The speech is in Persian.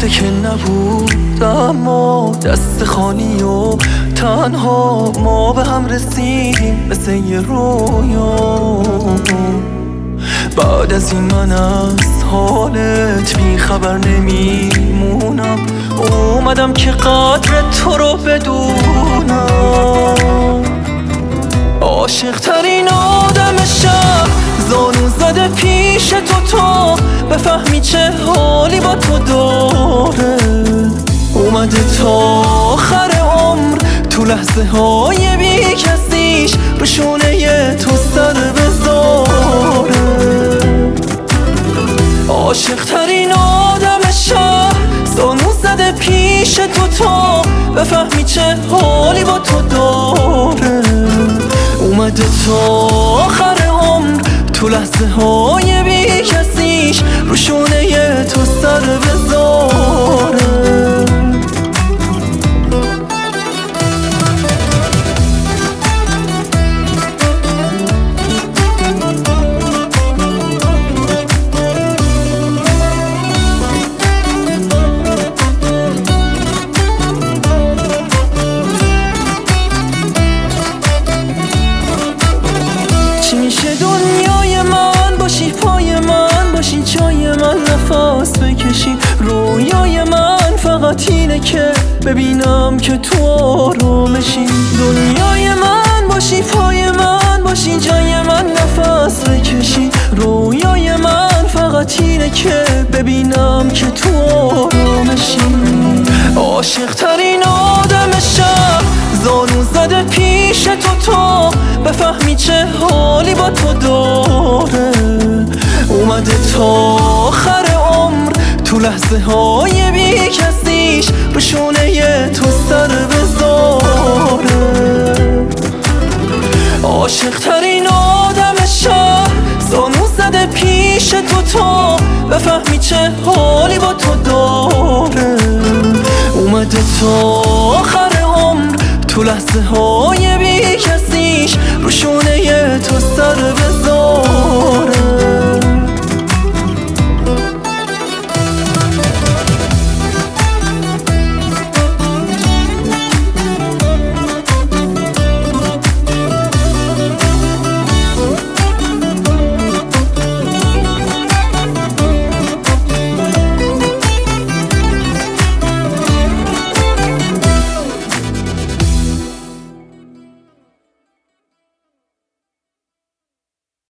وقتی که نبود اما دست خالی و تنها ما به هم رسیدیم مثل یه رویا. بعد از این من از حالت بی خبر نمیمونم، اومدم که قدر تو رو بدونم. عاشق ترین آدم شب زانو زده پیش تو بفهمی چه حالی با تو داره. اومده تا آخر عمر تو لحظه های بی کسیش رو شونه تو سر بذاره. عاشق ترین آدم شب زانو زده پیش تو بفهمی چه حالی با تو داره. اومده تا آخر عمر تو لحظه های بی کسیش رو شونه تو سر بذاره. چی میشه دنیای من باشی، پای من باشی، جای من نفس بکشی. رویای من فقط اینه که ببینم که تو آرامشی. دنیای من باشی، پای من باشی، جای من نفس بکشی. رویای من فقط اینه که ببینم که تو آرامشی. عاشق ترین آدم شب زانو زده پیش تو بفهمی چه حالی با تو داره. اومده تا آخر عمر تو لحظه های بی کسیش رو شونه تو سر بذاره. عاشق ترین آدم شب زانو زده پیش تو بفهمی چه حالی با تو داره. اومده تا آخر عمر تو لحظه های بی کسیش رو شونه تو سر